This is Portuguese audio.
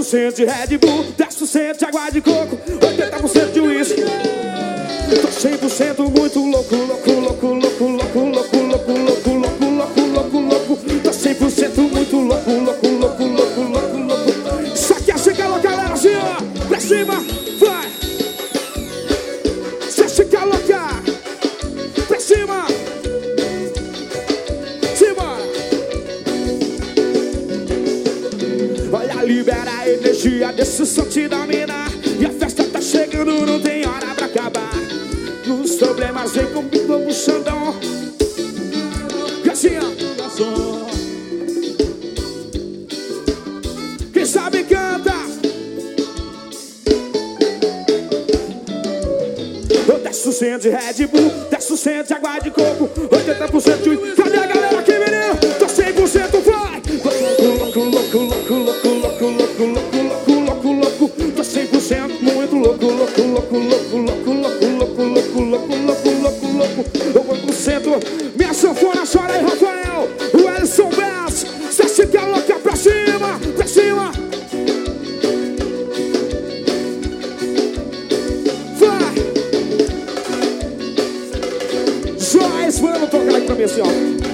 10% de Red Bull, 10% de água de coco, 80% de uísque. Tô 100% muito louco, louco, louco, louco, louco, louco, louco, louco, louco, louco, louco, louco. Tô 100% muito louco, louco, louco, louco, louco, louco. Isso aqui é chica louca, galera, assim, ó. Pra cima, vai. Isso é chica louca. Pra cima. Simbora. Olha, libera a energia desse som te domina. E a festa tá chegando, não tem hora pra acabar. Os problemas vem comigo como Xandão. E assim, ó. Quem sabe canta. 10% de Red Bull, 10% de água de coco, 80% de... Cadê a galera aqui, menino? Tô 100% vai. Louco, louco, louco, louco, louco, louco, louco, louco, louco, louco. Tô 100% muito louco, louco, louco, louco, louco, louco, louco, louco, louco, louco, louco, louco. 1%. Minha sanfona chora aí, Rafael. O Ellison Bass. Cê fica louca pra cima, pra cima. Vai. Joyce, vamos tocar aqui pra mim assim, ó.